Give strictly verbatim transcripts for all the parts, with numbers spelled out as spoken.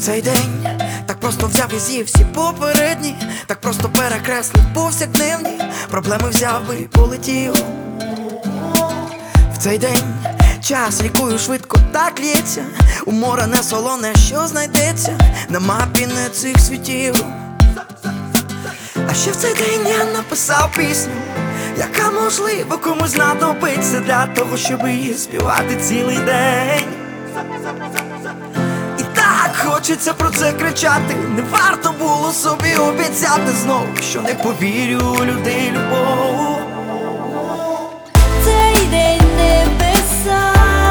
Цей день так просто взяв і з'їв всі попередні, так просто перекреслив повсякденні проблеми, взяв би і полетів. В цей день час рікою швидко так лється, у море не солоне, що знайдеться на мапі не цих світів. А ще в цей день я написав пісню, яка можливо комусь знадобиться для того, щоб її співати цілий день. І так хочеться про це кричати, не варто було собі обіцяти знов, що не повірю у людей любов. Цей день небеса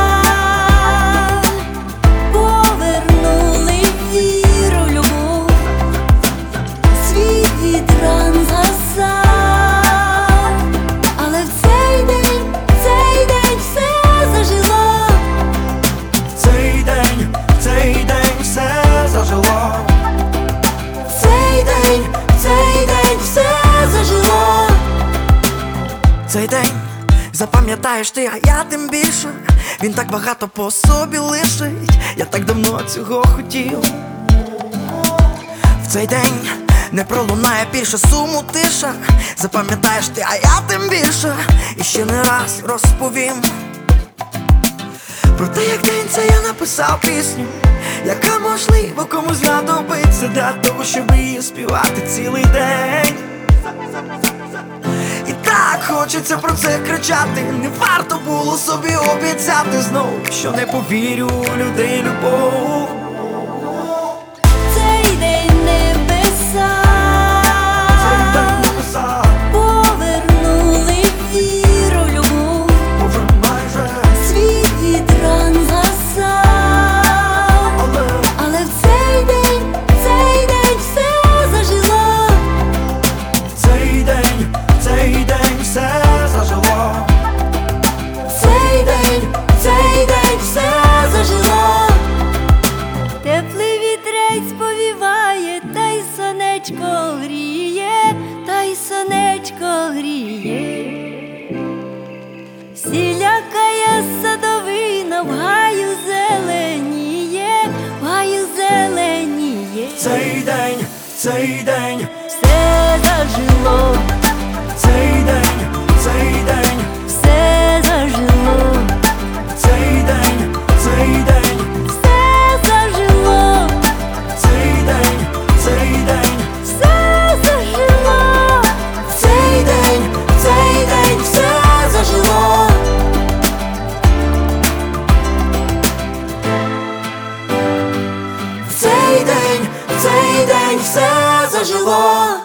повернули віру в любов, світ від ран згасав, але в цей день, цей день все зажило. В цей день, в цей день все зажило. В цей день, в цей день все зажило. Цей день запам'ятаєш ти, а я тим більше. Він так багато по собі лишить, я так давно цього хотів. В цей день не пролунає більше суму тиша. Запам'ятаєш ти, а я тим більше. І ще не раз розповім про те, як день це я написав пісню, яка можливо комусь знадобиться для того, щоб її співати цілий день. І так хочеться про це кричати, не варто було собі обіцяти знов, що не повірю у людей любов. Цей день небеса Цей день небеса повернули віру в любов, уже майже, світ від ран згасав, але але в цей день, цей день все зажило. в цей день, в цей день все зажило. В цей день, в цей день все зажило. Теплий вітрець повіває, та й сонечко гріє, та й сонечко гріє. Всілякая садовина в гаю зеленіє, в гаю зеленіє. В цей день, в цей день, Все зажило, в цей день, в цей день, все зажило, в цей день, в цей день, все зажило, в цей день, в цей день, все зажило. в цей день, в цей день все зажило. В цей день, в цей день все зажило.